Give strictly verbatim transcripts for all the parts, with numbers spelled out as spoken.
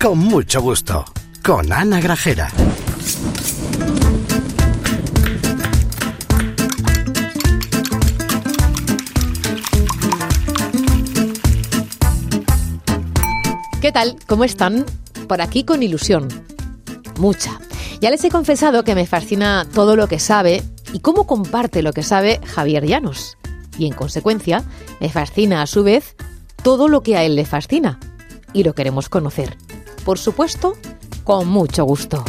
con mucho gusto, con Ana Grajera. ¿Qué tal? ¿Cómo están? Por aquí con ilusión. Mucha. Ya les he confesado que me fascina todo lo que sabe y cómo comparte lo que sabe Javier Llanos. Y en consecuencia, me fascina a su vez todo lo que a él le fascina. Y lo queremos conocer. Por supuesto, con mucho gusto.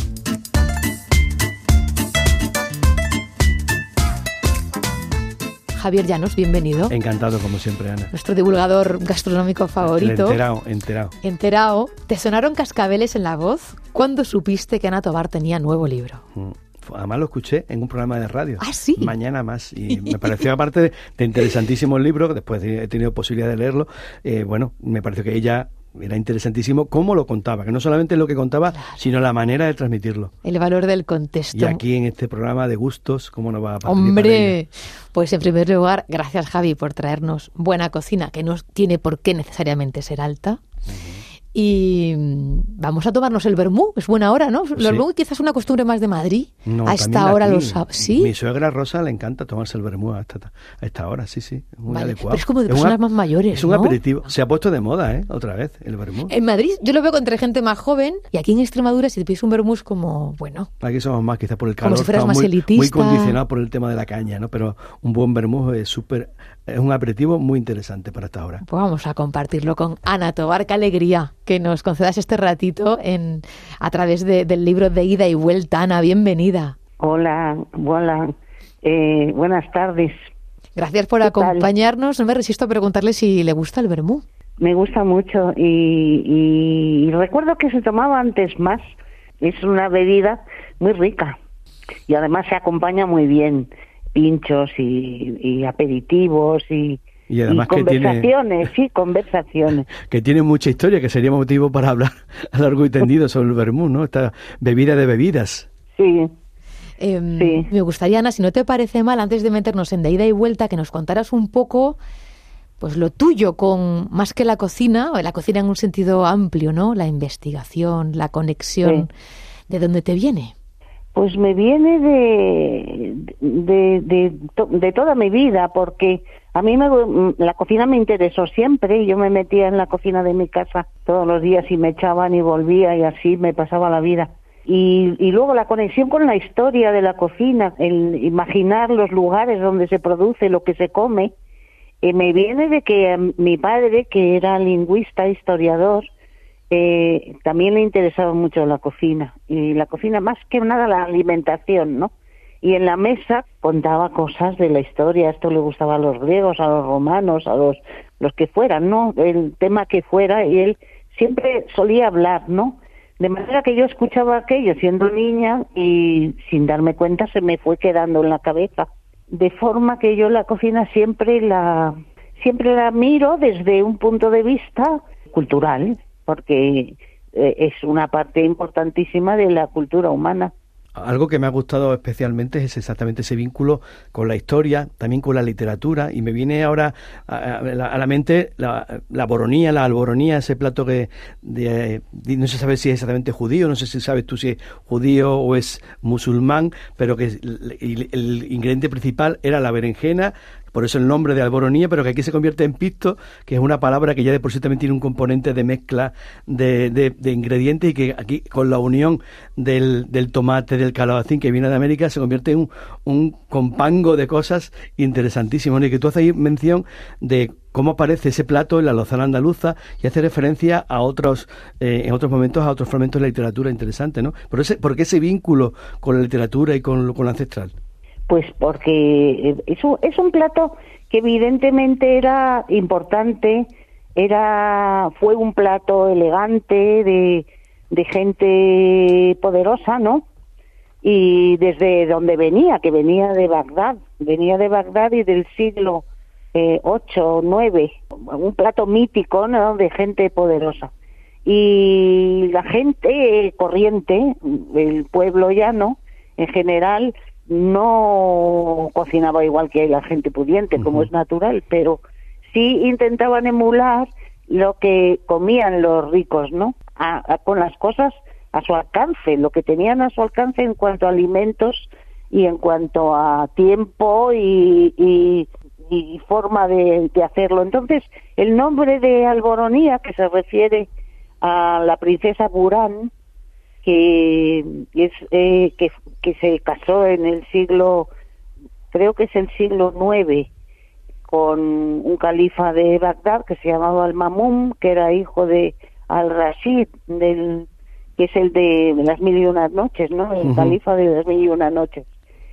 Javier Llanos, bienvenido. Encantado, como siempre, Ana. Nuestro divulgador gastronómico favorito. Enterao, enterao. Enterao. ¿Te sonaron cascabeles en la voz cuando supiste que Ana Tobar tenía nuevo libro? Mm. Además lo escuché en un programa de radio. ¿Ah, sí? Mañana Más. Y me pareció, aparte de, de interesantísimo el libro, que después he tenido posibilidad de leerlo, eh, bueno, me pareció que ella... Era interesantísimo cómo lo contaba, que no solamente lo que contaba, claro, sino la manera de transmitirlo. El valor del contexto. Y aquí en este programa de gustos, ¿cómo no va a participar ¡Hombre! ella? Pues en primer lugar, gracias Javi por traernos buena cocina, que no tiene por qué necesariamente ser alta. Uh-huh. Y vamos a tomarnos el vermú, es buena hora, ¿no? El sí. vermú quizás es una costumbre más de Madrid. No, a esta hora los sábados. ¿Sí? Mi suegra Rosa le encanta tomarse el vermú a esta, a esta hora, sí, sí. Es muy vale. adecuado. Pero es como de es personas una, más mayores, Es un ¿no? aperitivo. Se ha puesto de moda, ¿eh? Otra vez, el vermú. En Madrid yo lo veo entre gente más joven y aquí en Extremadura si te pides un vermú es como, bueno... Aquí somos más, quizás por el calor. Como si fueras más muy, elitista. Muy condicionado por el tema de la caña, ¿no? Pero un buen vermú es súper... Es un aperitivo muy interesante para esta hora. Pues vamos a compartirlo con Ana Tobar. Qué alegría que nos concedas este ratito en, a través de, del libro de Ida y Vuelta. Ana, bienvenida. Hola, hola. Eh, buenas tardes. Gracias por acompañarnos. No me resisto a preguntarle si le gusta el vermú. Me gusta mucho y, y, y recuerdo que se tomaba antes más. Es una bebida muy rica y además se acompaña muy bien. Pinchos y, y aperitivos y, y, además y conversaciones, que tiene, sí, conversaciones. Que tiene mucha historia, que sería motivo para hablar a largo y tendido sobre el vermú, ¿no? Esta bebida de bebidas. Sí. Eh, sí. Me gustaría, Ana, si no te parece mal, antes de meternos en de ida y vuelta, que nos contaras un poco pues lo tuyo con más que la cocina, o la cocina en un sentido amplio, ¿no? La investigación, la conexión, sí. ¿De dónde te viene? Pues me viene de de, de de toda mi vida, porque a mí me, la cocina me interesó siempre. Yo me metía en la cocina de mi casa todos los días y me echaban y volvía y así me pasaba la vida. Y, y luego la conexión con la historia de la cocina, el imaginar los lugares donde se produce lo que se come, eh, me viene de que mi padre, que era lingüista, historiador, Eh, también le interesaba mucho la cocina, y la cocina más que nada la alimentación, ¿no? Y en la mesa contaba cosas de la historia. Esto le gustaba a los griegos, a los romanos, a los los que fueran, ¿no? El tema que fuera, y él siempre solía hablar, ¿no? De manera que yo escuchaba aquello siendo niña y sin darme cuenta se me fue quedando en la cabeza. De forma que yo la cocina siempre la siempre la miro desde un punto de vista cultural, porque eh, es una parte importantísima de la cultura humana. Algo que me ha gustado especialmente es exactamente ese vínculo con la historia, también con la literatura, y me viene ahora a, a, la, a la mente la, la boronía, la alboronía, ese plato que de, de, no se sabe si es exactamente judío, no sé si sabes tú si es judío o es musulmán, pero que el, el, el ingrediente principal era la berenjena, por eso el nombre de alboronía, pero que aquí se convierte en pisto, que es una palabra que ya de por sí también tiene un componente de mezcla de, de, de ingredientes, y que aquí con la unión del, del tomate, del calabacín que viene de América, se convierte en un, un compango de cosas interesantísimos. Y que tú haces ahí mención de cómo aparece ese plato en la lozana andaluza y hace referencia a otros, eh, en otros momentos, a otros fragmentos de la literatura interesante, ¿no? ¿Por, ese, ¿Por qué ese vínculo con la literatura y con, con lo ancestral? Pues porque es un, es un plato que evidentemente era importante, era fue un plato elegante de, de gente poderosa, ¿no? Y desde donde venía, que venía de Bagdad, venía de Bagdad y del siglo eh, ocho o nueve, un plato mítico, ¿no? De gente poderosa. Y la gente corriente, el pueblo llano, en general, no cocinaba igual que la gente pudiente, uh-huh. como es natural, pero sí intentaban emular lo que comían los ricos, ¿no? A, a, con las cosas a su alcance, lo que tenían a su alcance en cuanto a alimentos y en cuanto a tiempo y, y, y forma de, de hacerlo. Entonces, el nombre de Alboronía, que se refiere a la princesa Burán, que es eh, que, que se casó en el siglo, creo que es el siglo nueve, con un califa de Bagdad que se llamaba Al-Mamum, que era hijo de Al-Rashid, del, que es el de las mil y una noches, ¿no? El uh-huh. califa de las mil y una noches.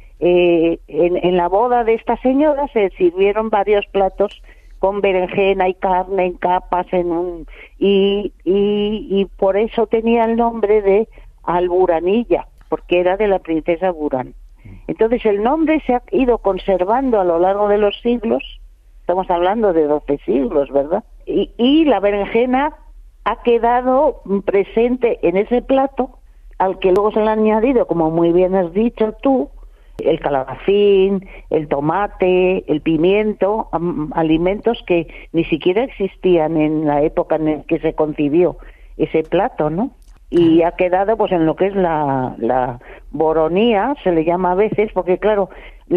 Eh, en, en la boda de esta señora se sirvieron varios platos con berenjena y carne en capas en un y, y, y por eso tenía el nombre de Alburanilla, porque era de la princesa Burán. Entonces el nombre se ha ido conservando a lo largo de los siglos, estamos hablando de doce siglos, ¿verdad? Y, y la berenjena ha quedado presente en ese plato, al que luego se le han añadido, como muy bien has dicho tú, el calabacín, el tomate, el pimiento, um, alimentos que ni siquiera existían en la época en la que se concibió ese plato, ¿no? Y ha quedado pues en lo que es la, la boronía, se le llama a veces, porque claro,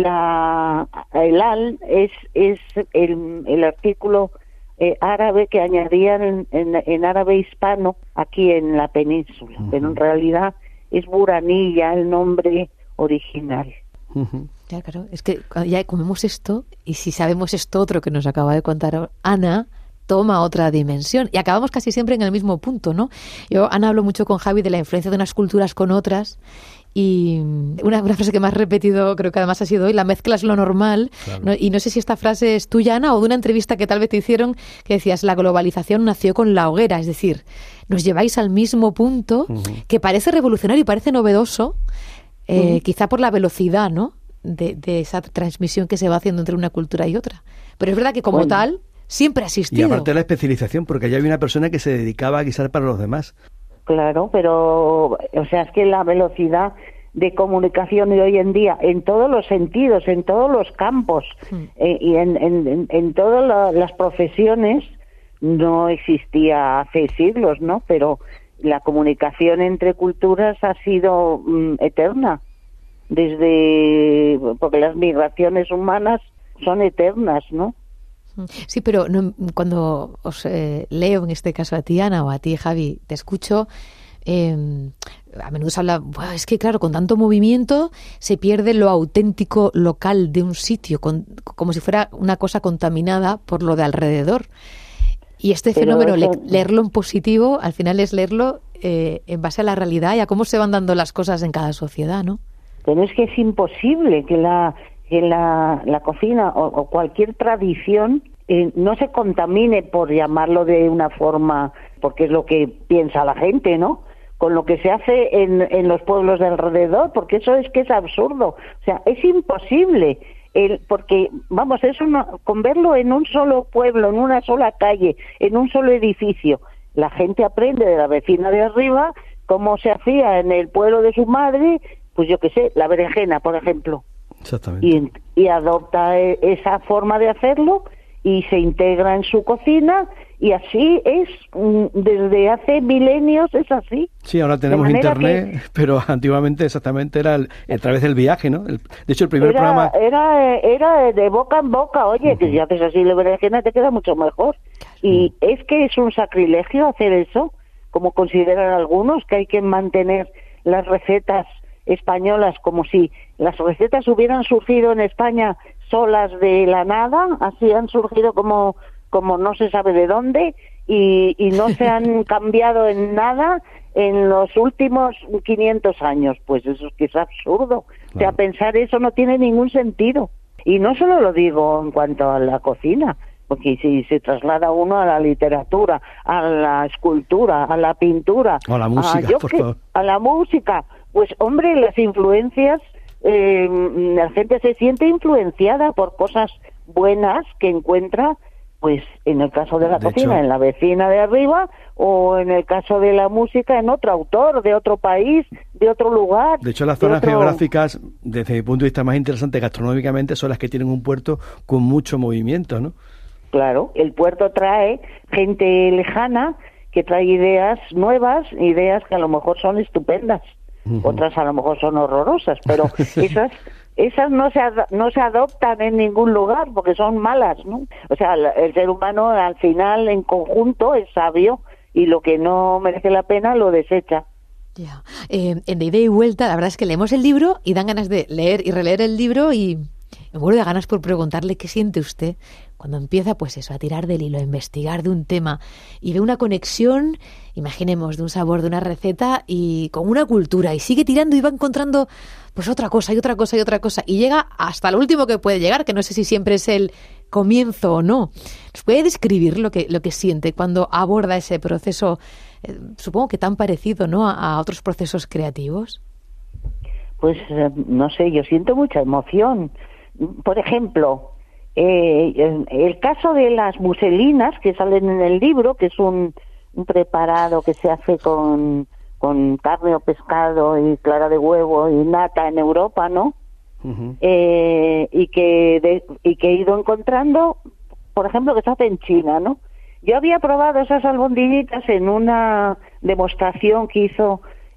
la el al es es el, el artículo eh, árabe que añadían en, en, en árabe hispano aquí en la península, uh-huh. pero en realidad es Buranilla el nombre original. Uh-huh. Ya, claro, es que ya comemos esto y si sabemos esto otro que nos acaba de contar Ana, toma otra dimensión y acabamos casi siempre en el mismo punto, ¿no? Yo, Ana, hablo mucho con Javi de la influencia de unas culturas con otras y una, una frase que me has repetido, creo que además ha sido hoy, la mezcla es lo normal, claro. ¿no? Y no sé si esta frase es tuya, Ana, o de una entrevista que tal vez te hicieron que decías, la globalización nació con la hoguera, es decir, nos lleváis al mismo punto, uh-huh. que parece revolucionario y parece novedoso, Eh, uh-huh. quizá por la velocidad, ¿no? De, de esa transmisión que se va haciendo entre una cultura y otra. Pero es verdad que como bueno, tal siempre ha existido. Y aparte de la especialización, porque allá había una persona que se dedicaba a guisar para los demás. Claro, pero o sea, es que la velocidad de comunicación de hoy en día, en todos los sentidos, en todos los campos uh-huh. eh, y en, en, en, en todas la, las profesiones, no existía hace siglos, ¿no? Pero la comunicación entre culturas ha sido mm, eterna, desde porque las migraciones humanas son eternas, ¿no? Sí, pero no, cuando os eh, leo, en este caso a ti, Ana, o a ti, Javi, te escucho, eh, a menudo se habla, bueno, es que claro, con tanto movimiento se pierde lo auténtico local de un sitio, con, como si fuera una cosa contaminada por lo de alrededor. Y este Pero fenómeno, eso... le, leerlo en positivo, al final es leerlo eh, en base a la realidad y a cómo se van dando las cosas en cada sociedad, ¿no? Pero es que es imposible que la que la, la cocina o, o cualquier tradición eh, no se contamine, por llamarlo de una forma, porque es lo que piensa la gente, ¿no? Con lo que se hace en, en los pueblos de alrededor, porque eso es que es absurdo. O sea, es imposible. El, porque, vamos, es una, con verlo en un solo pueblo, en una sola calle, en un solo edificio, la gente aprende de la vecina de arriba cómo se hacía en el pueblo de su madre, pues yo qué sé, la berenjena, por ejemplo. Exactamente. Y, y adopta esa forma de hacerlo y se integra en su cocina y así es, desde hace milenios es así. Sí, ahora tenemos internet, que, pero antiguamente exactamente era el, a través del viaje, ¿no? El, de hecho, el primer era, programa... Era, era de boca en boca, oye, uh-huh. que si haces así la berenjena te queda mucho mejor. Y uh-huh. es que es un sacrilegio hacer eso, como consideran algunos, que hay que mantener las recetas españolas como si las recetas hubieran surgido en España solas de la nada, así han surgido como como no se sabe de dónde y, y no se han cambiado en nada en los últimos quinientos años. Pues eso es que es absurdo. Claro. O sea, pensar eso no tiene ningún sentido. Y no solo lo digo en cuanto a la cocina, porque si se traslada uno a la literatura, a la escultura, a la pintura, o a la música, a, por que, favor. a la música, pues hombre, las influencias, eh, la gente se siente influenciada por cosas buenas que encuentra, pues en el caso de la de cocina, hecho, en la vecina de arriba, o en el caso de la música, en otro autor, de otro país, de otro lugar. De hecho, las zonas otro... geográficas, desde mi punto de vista más interesante gastronómicamente, son las que tienen un puerto con mucho movimiento, ¿no? Claro, el puerto trae gente lejana que trae ideas nuevas, ideas que a lo mejor son estupendas, uh-huh. otras a lo mejor son horrorosas, pero esas esas no se ad- no se adoptan en ningún lugar porque son malas, ¿no? O sea, el, el ser humano al final en conjunto es sabio y lo que no merece la pena lo desecha. Ya, eh, en De Ida y Vuelta la verdad es que leemos el libro y dan ganas de leer y releer el libro y me muero de ganas por preguntarle qué siente usted cuando empieza, pues eso, a tirar del hilo, a investigar de un tema y ve una conexión, imaginemos, de un sabor, de una receta y con una cultura y sigue tirando y va encontrando pues otra cosa y otra cosa y otra cosa y llega hasta lo último que puede llegar, que no sé si siempre es el comienzo o no. ¿Nos puede describir lo que, lo que siente cuando aborda ese proceso, eh, supongo que tan parecido, ¿no?, a, a otros procesos creativos? Pues eh, no sé, yo siento mucha emoción. Por ejemplo, eh, el, el caso de las muselinas que salen en el libro, que es un, un preparado que se hace con, con carne o pescado y clara de huevo y nata en Europa, ¿no? Uh-huh. Eh, y que de, y que he ido encontrando, por ejemplo, que se hace en China, ¿no? Yo había probado esas albondiguitas en una demostración que hizo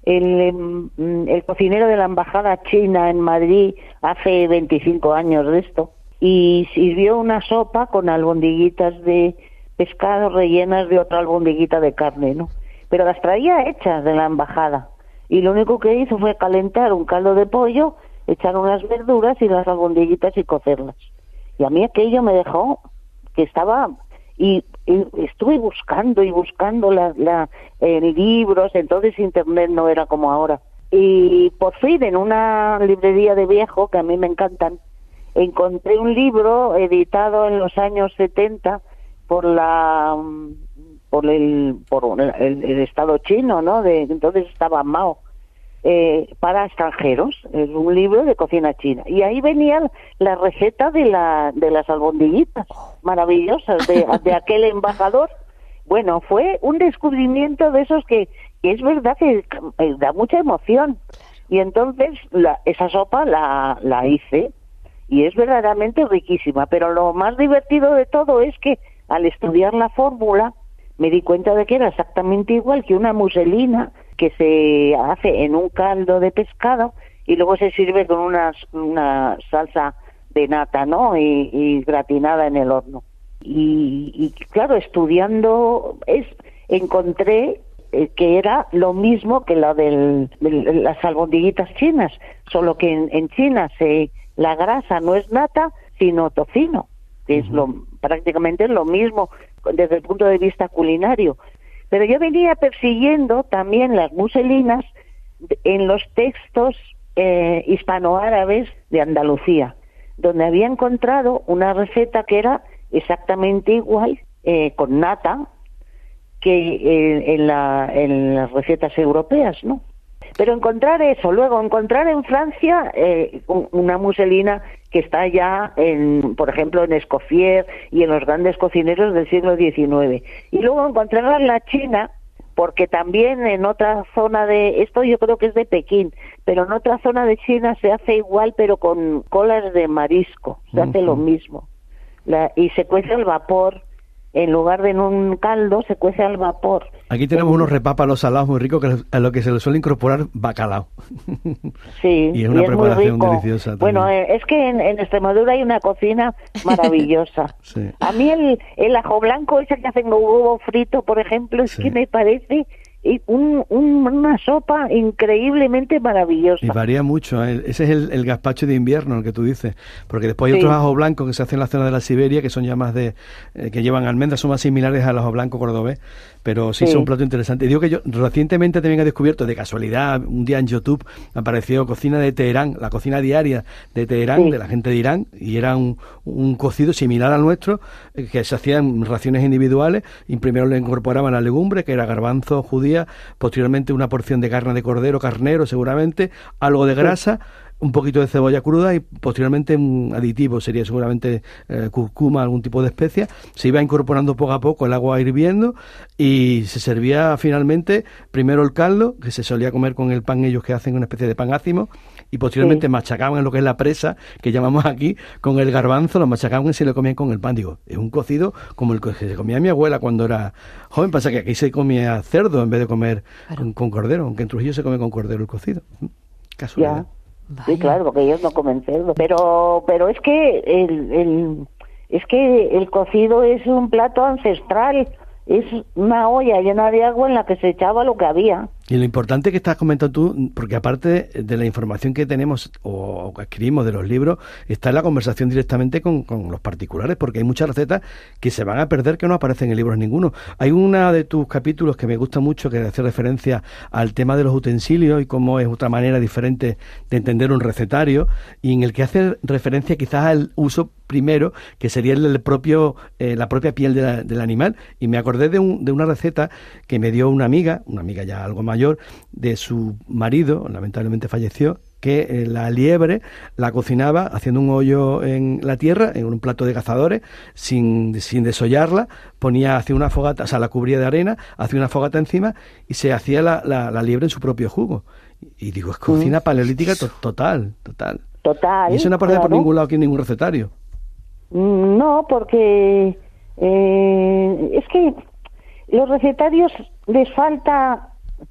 el, el cocinero de la embajada china en Madrid hace veinticinco años de esto, y sirvió una sopa con albondiguitas de pescado rellenas de otra albondiguita de carne, ¿no? Pero las traía hechas de la embajada y lo único que hizo fue calentar un caldo de pollo, echar unas verduras y las albondiguitas y cocerlas. Y a mí aquello me dejó que estaba... Y, y estuve buscando y buscando la, la, eh, libros, entonces internet no era como ahora. Y por fin en una librería de viejo, que a mí me encantan, encontré un libro editado en los años setenta por la por el por el, el Estado chino, ¿no? De, entonces estaba Mao. Eh, para extranjeros, es un libro de cocina china y ahí venía la receta de la de las albondiguitas maravillosas de, de aquel embajador. Bueno, fue un descubrimiento de esos que, que es verdad que eh, da mucha emoción y entonces la, esa sopa la, la hice y es verdaderamente riquísima, pero lo más divertido de todo es que al estudiar la fórmula me di cuenta de que era exactamente igual que una muselina que se hace en un caldo de pescado y luego se sirve con una, una salsa de nata, ¿no? Y, y gratinada en el horno. Y, y claro, estudiando es encontré eh, que era lo mismo que la del, de las albondiguitas chinas, solo que en, en China se la grasa no es nata, sino tocino, que es lo prácticamente lo mismo desde el punto de vista culinario. Pero yo venía persiguiendo también las muselinas en los textos eh, hispanoárabes de Andalucía, donde había encontrado una receta que era exactamente igual, eh, con nata, que eh, en, la, en las recetas europeas, ¿no? Pero encontrar eso, luego encontrar en Francia eh, una muselina que está ya, en, por ejemplo, en Escoffier y en los grandes cocineros del siglo diecinueve. Y luego encontrarla en la China, porque también en otra zona de... Esto yo creo que es de Pekín, pero en otra zona de China se hace igual, pero con colas de marisco. Se hace uh-huh. lo mismo. La, y se cuece al vapor. En lugar de en un caldo, se cuece al vapor. Aquí tenemos unos repápalos salados muy ricos que a lo que se le suele incorporar bacalao. Sí, y es una y es preparación muy rico. Deliciosa también. Bueno, eh, es que en, en Extremadura hay una cocina maravillosa. Sí. A mí el, el ajo blanco ese que hacen con huevo frito, por ejemplo, es sí. que me parece un, un, una sopa increíblemente maravillosa. Y varía mucho, ¿eh? Ese es el, el gazpacho de invierno, el que tú dices, porque después hay sí. otros ajos blancos que se hacen en la zona de la Siberia, que son ya más de, eh, que llevan almendras, son más similares al ajo blanco cordobés, pero sí, sí. son un plato interesante. Y digo que yo recientemente también he descubierto, de casualidad, un día en YouTube apareció cocina de Teherán, la cocina diaria de Teherán, sí. de la gente de Irán, y era un, un cocido similar al nuestro, eh, que se hacían en raciones individuales, y primero le incorporaban la legumbre, que era garbanzo, judía, posteriormente una porción de carne de cordero, carnero seguramente, algo de grasa, un poquito de cebolla cruda y posteriormente un aditivo, sería seguramente eh, cúrcuma, algún tipo de especia. Se iba incorporando poco a poco el agua hirviendo y se servía finalmente primero el caldo, que se solía comer con el pan ellos que hacen una especie de pan ácimo, y posteriormente sí. machacaban lo que es la presa, que llamamos aquí, con el garbanzo, lo machacaban y se lo comían con el pan. Digo, es un cocido como el que se comía mi abuela cuando era joven. Pasa que aquí se comía cerdo en vez de comer claro. con, con cordero, aunque en Trujillo se come con cordero el cocido. Casualidad. Ya. Sí, claro, porque ellos no comen cerdo. Pero, pero es que el, el, es que el cocido es un plato ancestral. Es una olla llena de agua en la que se echaba lo que había. Y lo importante que estás comentando tú, porque aparte de la información que tenemos o que adquirimos de los libros, está en la conversación directamente con, con los particulares, porque hay muchas recetas que se van a perder, que no aparecen en libros ninguno. Hay una de tus capítulos que me gusta mucho, que hace referencia al tema de los utensilios y cómo es otra manera diferente de entender un recetario, y en el que hace referencia quizás al uso primero, que sería el propio eh, la propia piel de la, del animal. Y me acordé de, un, de una receta que me dio una amiga, una amiga ya algo mayor, de su marido, lamentablemente falleció, que eh, la liebre la cocinaba haciendo un hoyo en la tierra, en un plato de cazadores, sin, sin desollarla, ponía, hacía una fogata, o sea, la cubría de arena, hacía una fogata encima y se hacía la, la, la liebre en su propio jugo. Y digo, es cocina mm. paleolítica to- total, total. Total. Y eso no aparece claro. por ningún lado aquí en ningún recetario. No, porque eh, es que los recetarios les falta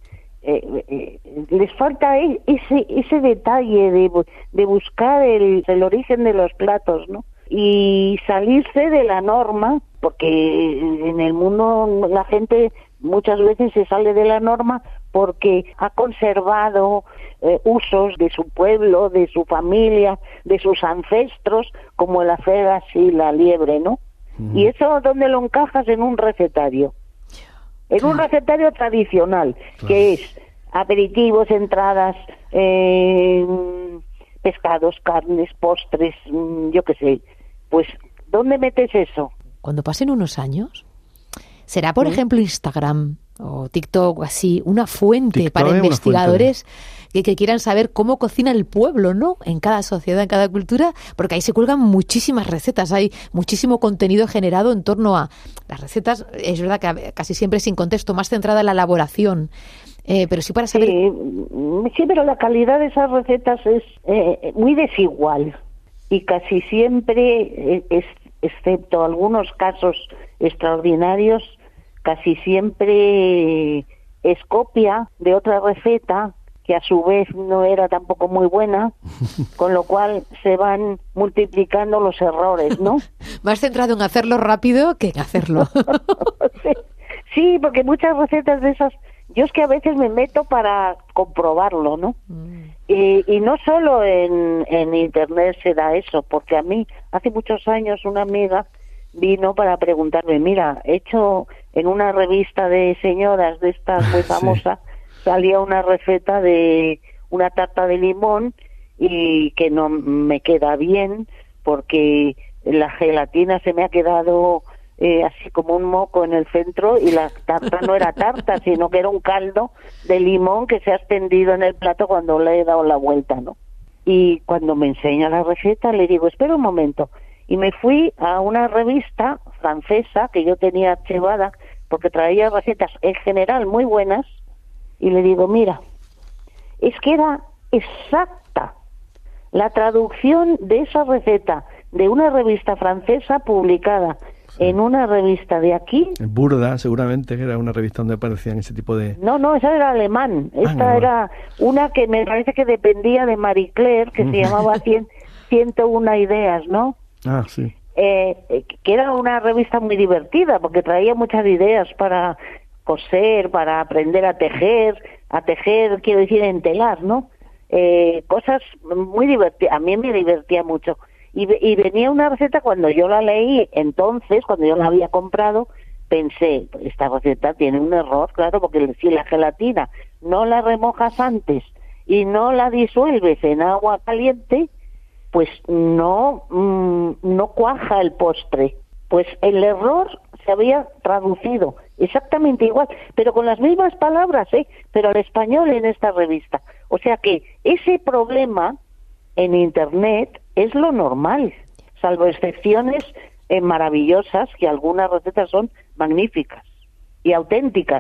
eh, eh, les falta ese ese detalle de, de buscar el, el origen de los platos, ¿no? Y salirse de la norma, porque en el mundo la gente muchas veces se sale de la norma porque ha conservado eh, usos de su pueblo, de su familia, de sus ancestros, como el hacer así la liebre, ¿no? Mm. Y eso, ¿dónde lo encajas? En un recetario. En un recetario tradicional, claro. que es aperitivos, entradas, eh, pescados, carnes, postres, yo qué sé. Pues, ¿dónde metes eso? Cuando pasen unos años, ¿será, por ¿Sí? ejemplo, Instagram o TikTok así una fuente TikTok para investigadores fuente. que, que quieran saber cómo cocina el pueblo, ¿no? En cada sociedad, en cada cultura, porque ahí se cuelgan muchísimas recetas, hay muchísimo contenido generado en torno a las recetas. Es verdad que casi siempre sin contexto, más centrada en la elaboración, eh, pero sí para saber... Sí, sí, pero la calidad de esas recetas es eh, muy desigual y casi siempre, es, excepto algunos casos extraordinarios, casi siempre es copia de otra receta que a su vez no era tampoco muy buena, con lo cual se van multiplicando los errores, ¿no? Más centrado en hacerlo rápido que en hacerlo. sí, sí, porque muchas recetas de esas, yo es que a veces me meto para comprobarlo, ¿no? Mm. Y, y no solo en, en internet se da eso, porque a mí hace muchos años una amiga vino para preguntarme, mira, he hecho en una revista de señoras de estas muy famosa, sí. salía una receta de una tarta de limón y que no me queda bien porque la gelatina se me ha quedado eh, así como un moco en el centro y la tarta no era tarta, sino que era un caldo de limón que se ha extendido en el plato cuando le he dado la vuelta, ¿no? Y cuando me enseña la receta le digo, espera un momento, y me fui a una revista francesa que yo tenía archivada porque traía recetas en general muy buenas y le digo, mira, es que era exacta la traducción de esa receta de una revista francesa publicada sí. en una revista de aquí. Burda, seguramente, que era una revista donde aparecían ese tipo de... No, no, esa era alemán. Esta ah, no. era una que me parece que dependía de Marie Claire, que se llamaba cien, ciento una ideas, ¿no? Ah, sí. Eh, que era una revista muy divertida porque traía muchas ideas para coser, para aprender a tejer, a tejer, quiero decir, entelar, ¿no? Eh, cosas muy divertidas, a mí me divertía mucho. Y, y venía una receta, cuando yo la leí, entonces, cuando yo la había comprado, pensé, esta receta tiene un error, claro, porque si la gelatina no la remojas antes y no la disuelves en agua caliente, pues no, mmm, no cuaja el postre. Pues el error se había traducido exactamente igual, pero con las mismas palabras, ¿eh? Pero al español en esta revista. O sea que ese problema en Internet es lo normal, salvo excepciones eh, maravillosas, que algunas recetas son magníficas y auténticas,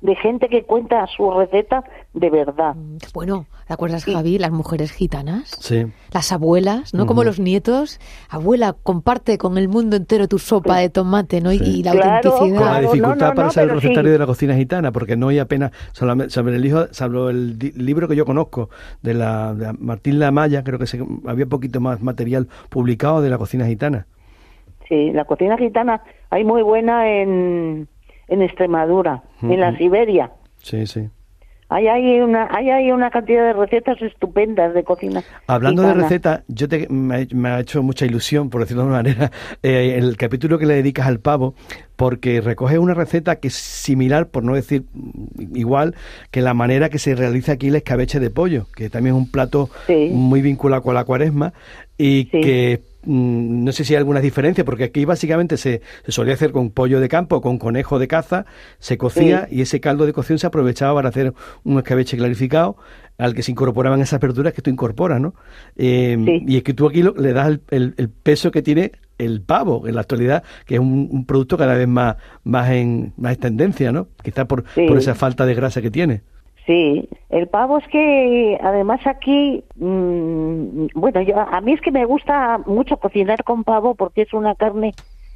de gente que cuenta su receta de verdad. Bueno, ¿te acuerdas, Javi? Las mujeres gitanas, sí. Las abuelas, ¿no? Uh-huh. Como los nietos. Abuela, comparte con el mundo entero tu sopa de tomate, ¿no? Sí. Y la claro, autenticidad. Con la dificultad no, no, para no, saber el recetario sí. de la cocina gitana, porque no hay apenas, solamente, sobre el hijo, salvo el di- libro que yo conozco, de la, de Martín Lamaya, creo que se, había poquito más material publicado de la cocina gitana. Sí, la cocina gitana hay muy buena en, en Extremadura, uh-huh. en la Siberia. Sí, sí. Hay, hay, una, hay, hay una cantidad de recetas estupendas de cocina. Hablando gitana. de recetas, yo te, me, me ha hecho mucha ilusión, por decirlo de una manera, eh, el capítulo que le dedicas al pavo, porque recoge una receta que es similar, por no decir igual, que la manera que se realiza aquí el escabeche de pollo, que también es un plato sí. muy vinculado con la cuaresma y sí. que mmm, no sé si hay alguna diferencia, porque aquí básicamente se, se solía hacer con pollo de campo, con conejo de caza, se cocía sí. y ese caldo de cocción se aprovechaba para hacer un escabeche clarificado al que se incorporaban esas verduras que tú incorporas, ¿no? Eh, sí. Y es que tú aquí lo, le das el, el, el peso que tiene el pavo en la actualidad, que es un, un producto cada vez más más en más tendencia, ¿no? Quizás por, sí. por esa falta de grasa que tiene. Sí, el pavo es que además aquí, mmm, bueno, yo a mí es que me gusta mucho cocinar con pavo porque es una carne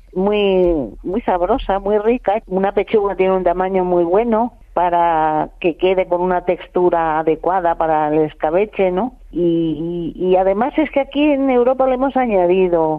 muy muy sabrosa, muy rica. Una pechuga tiene un tamaño muy bueno para que quede con una textura adecuada para el escabeche, ¿no? Y, y, y además es que aquí en Europa le hemos añadido,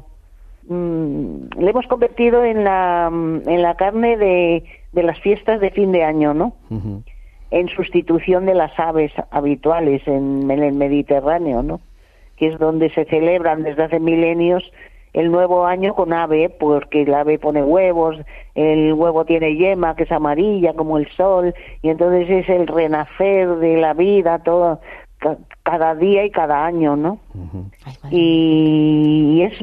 mmm, le hemos convertido en la en la carne de, de las fiestas de fin de año, ¿no? Uh-huh. En sustitución de las aves habituales en, en el Mediterráneo, ¿no? Que es donde se celebran desde hace milenios el nuevo año con ave, porque el ave pone huevos, el huevo tiene yema que es amarilla como el sol, y entonces es el renacer de la vida todo cada día y cada año, ¿no? Uh-huh. Y es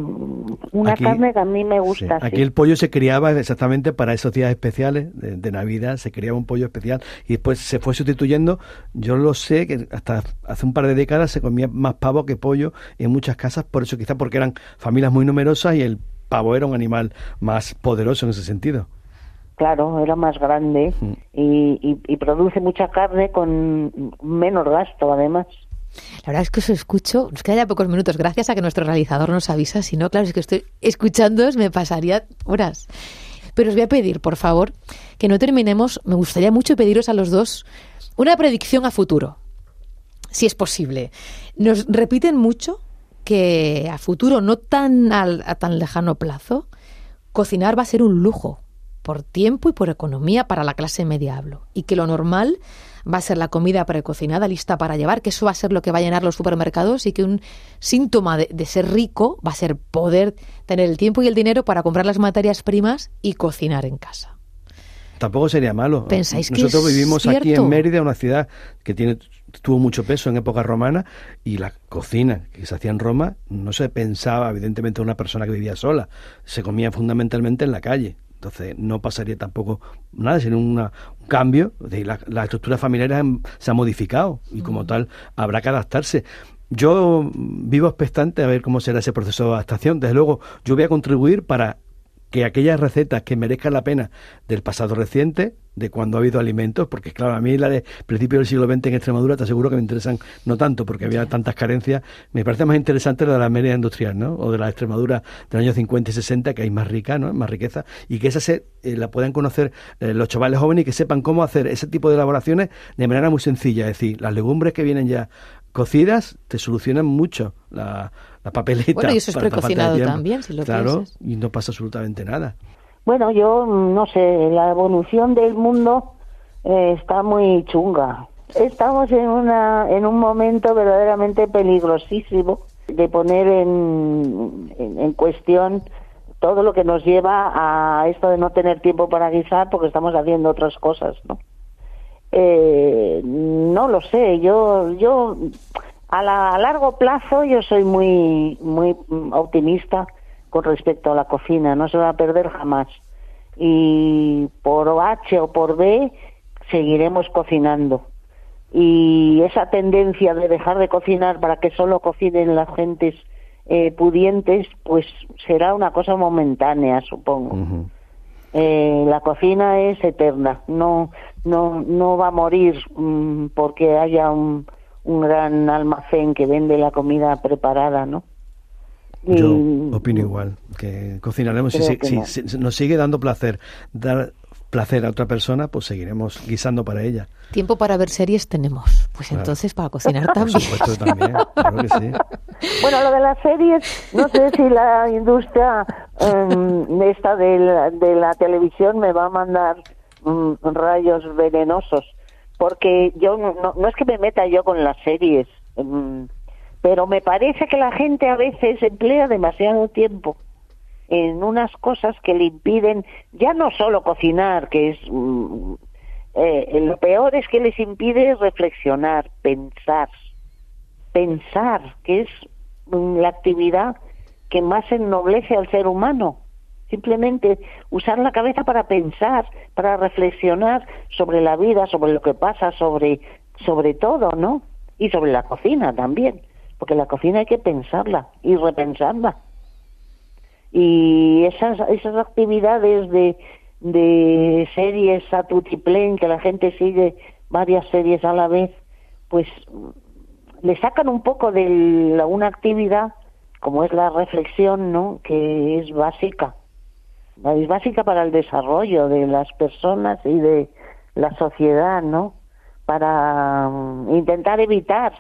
una aquí, carne que a mí me gusta. Sí. Aquí sí. el pollo se criaba exactamente para esos días especiales de, de Navidad, se criaba un pollo especial y después se fue sustituyendo. Yo lo sé que hasta hace un par de décadas se comía más pavo que pollo en muchas casas, por eso quizás porque eran familias muy numerosas y el pavo era un animal más poderoso en ese sentido. Claro, era más grande uh-huh. y, y, y produce mucha carne con menos gasto, además. La verdad es que os escucho, nos quedan ya pocos minutos, gracias a que nuestro realizador nos avisa, si no, claro, es que estoy escuchándoos, me pasaría horas. Pero os voy a pedir, por favor, que no terminemos, me gustaría mucho pediros a los dos una predicción a futuro, si es posible. Nos repiten mucho que a futuro, no tan al, a tan lejano plazo, cocinar va a ser un lujo, por tiempo y por economía para la clase media hablo, y que lo normal va a ser la comida precocinada lista para llevar, que eso va a ser lo que va a llenar los supermercados y que un síntoma de, de ser rico va a ser poder tener el tiempo y el dinero para comprar las materias primas y cocinar en casa. Tampoco sería malo. ¿Pensáis Nosotros que es vivimos cierto? Aquí en Mérida, una ciudad que tiene tuvo mucho peso en época romana, y la cocina que se hacía en Roma no se pensaba evidentemente en una persona que vivía sola, se comía fundamentalmente en la calle. Entonces no pasaría tampoco nada, sino una, un cambio. De la, la estructura familiar han, se ha modificado y como mm. tal habrá que adaptarse. Yo vivo expectante a ver cómo será ese proceso de adaptación. Desde luego yo voy a contribuir para que aquellas recetas que merezcan la pena del pasado reciente, de cuando ha habido alimentos, porque claro, a mí la de principios del siglo veinte en Extremadura te aseguro que me interesan no tanto, porque había tantas carencias. Me parece más interesante la de la Mérida industrial, ¿no? O de la Extremadura del año cincuenta y sesenta, que hay más rica, ¿no? Más riqueza, y que esa se, eh, la puedan conocer eh, los chavales jóvenes y que sepan cómo hacer ese tipo de elaboraciones de manera muy sencilla. Es decir, las legumbres que vienen ya cocidas te solucionan mucho la, la papeleta. Bueno, y eso es precocinado también, si lo claro, piensas. Y no pasa absolutamente nada. Bueno, yo no sé, la evolución del mundo eh, está muy chunga. Estamos en una en un momento verdaderamente peligrosísimo de poner en, en, en cuestión todo lo que nos lleva a esto de no tener tiempo para guisar porque estamos haciendo otras cosas, ¿no? Eh, no lo sé, yo yo a, la, a largo plazo yo soy muy muy optimista con respecto a la cocina, no se va a perder jamás. Y por H o por B seguiremos cocinando. Y esa tendencia de dejar de cocinar para que solo cocinen las gentes eh, pudientes, pues será una cosa momentánea, supongo. Uh-huh. Eh, Eh, la cocina es eterna, no no no va a morir um, porque haya un, un gran almacén que vende la comida preparada, ¿no? Y yo opino igual, que cocinaremos, si, que si, no. si nos sigue dando placer, dar placer a otra persona, pues seguiremos guisando para ella. Tiempo para ver series tenemos, pues Claro. entonces para cocinar también. Por supuesto también, claro que sí. Bueno, lo de las series, no sé si la industria um, esta de la, de la televisión me va a mandar um, rayos venenosos, porque yo no, no es que me meta yo con las series, um, pero me parece que la gente a veces emplea demasiado tiempo en unas cosas que le impiden, ya no solo cocinar, que es... Um, eh, lo peor es que les impide reflexionar, pensar, pensar, que es la actividad que más ennoblece al ser humano. Simplemente usar la cabeza para pensar, para reflexionar sobre la vida, sobre lo que pasa, sobre, sobre todo, ¿no? Y sobre la cocina también, porque la cocina hay que pensarla y repensarla. Y esas, esas actividades de, de series a tutiplén, que la gente sigue varias series a la vez, pues le sacan un poco de la, una actividad como es la reflexión, ¿no? Que es básica, es básica para el desarrollo de las personas y de la sociedad, ¿no? Para um, intentar evitar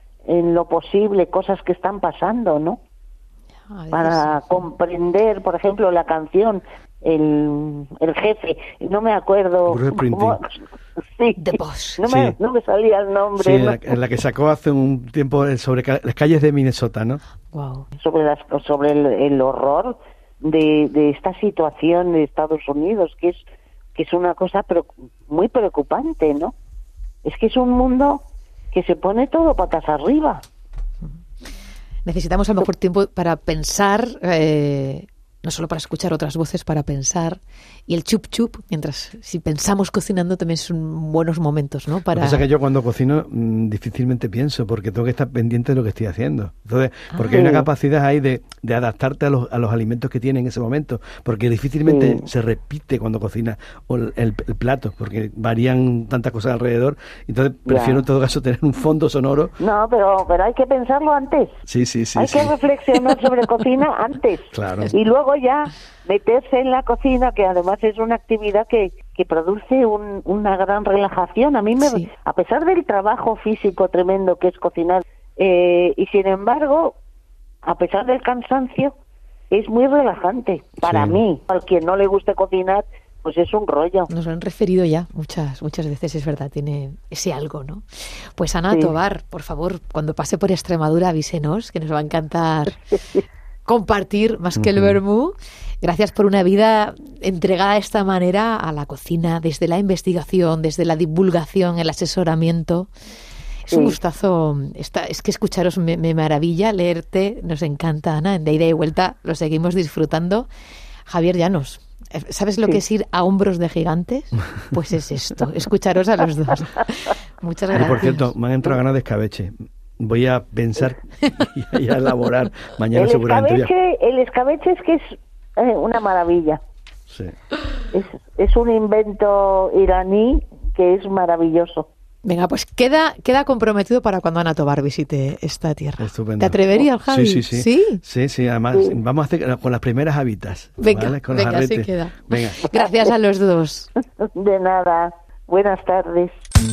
en lo posible cosas que están pasando, ¿no? Ay, Para sí. comprender, por ejemplo, la canción El, el jefe, no me acuerdo Bruce Springsteen. cómo- sí, The Boss. no me, Sí. no me salía el nombre, Sí, en ¿no? la, en la que sacó hace un tiempo sobre ca- las calles de Minnesota, ¿no? Wow. sobre las sobre el, el horror de, de esta situación de Estados Unidos, que es que es una cosa pero muy preocupante, ¿no? Es que es un mundo que se pone todo patas arriba. Necesitamos a lo mejor tiempo para pensar, eh, no solo para escuchar otras voces, para pensar. Y el chup chup, mientras si pensamos cocinando, también son buenos momentos, ¿no? Lo que Para... pasa es que yo cuando cocino mmm, difícilmente pienso, porque tengo que estar pendiente de lo que estoy haciendo. Entonces, porque Ah. hay una capacidad ahí de, de adaptarte a los, a los alimentos que tienes en ese momento, porque difícilmente Sí. se repite cuando cocinas o el, el- el plato, porque varían tantas cosas alrededor. Entonces, prefiero Ya. en todo caso tener un fondo sonoro. No, pero pero hay que pensarlo antes. Sí, sí, sí. hay sí. que reflexionar sobre cocina antes. Claro. Y luego ya meterse en la cocina, que además es una actividad que, que produce un, una gran relajación. A mí, me, Sí. a pesar del trabajo físico tremendo que es cocinar, eh, y sin embargo, a pesar del cansancio, es muy relajante para Sí. mí. Al quien no le guste cocinar, pues es un rollo. Nos lo han referido ya muchas muchas veces, es verdad, tiene ese algo, ¿no? Pues Ana Sí. Tobar, por favor, cuando pase por Extremadura, avísenos, que nos va a encantar compartir más que el Ujú. vermú. Gracias por una vida entregada de esta manera a la cocina, desde la investigación, desde la divulgación, el asesoramiento. Es un Sí. gustazo. Esta, es que escucharos me, me maravilla, leerte, nos encanta, Ana. En De Ida y Vuelta lo seguimos disfrutando. Javier Llanos, ¿sabes lo Sí. que es ir a hombros de gigantes? Pues es esto, escucharos a los dos. Muchas Y gracias. por cierto, me han entrado ganas de escabeche. Voy a pensar y a elaborar mañana El seguramente. voy a- escabeche, el escabeche es que es eh, una maravilla. Sí. Es, es un invento iraní que es maravilloso. Venga, pues queda, queda comprometido para cuando Ana Tobar visite esta tierra. Estupendo. ¿Te atreverías, Javi? Sí, sí, sí. ¿Sí? Sí, sí, además Sí. vamos a hacer con las primeras habitas. Venga, ¿vale? Con los venga, así jarretes. queda. Venga. Gracias a los dos. De nada. Buenas tardes.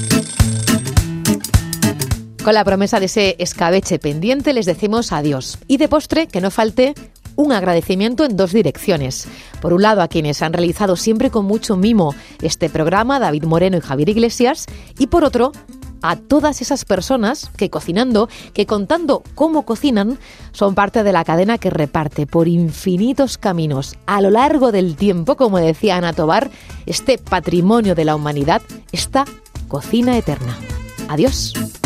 Con la promesa de ese escabeche pendiente les decimos adiós. Y de postre, que no falte un agradecimiento en dos direcciones. Por un lado, a quienes han realizado siempre con mucho mimo este programa, David Moreno y Javier Iglesias, y por otro, a todas esas personas que cocinando, que contando cómo cocinan, son parte de la cadena que reparte por infinitos caminos a lo largo del tiempo, como decía Ana Tobar, este patrimonio de la humanidad, esta cocina eterna. Adiós.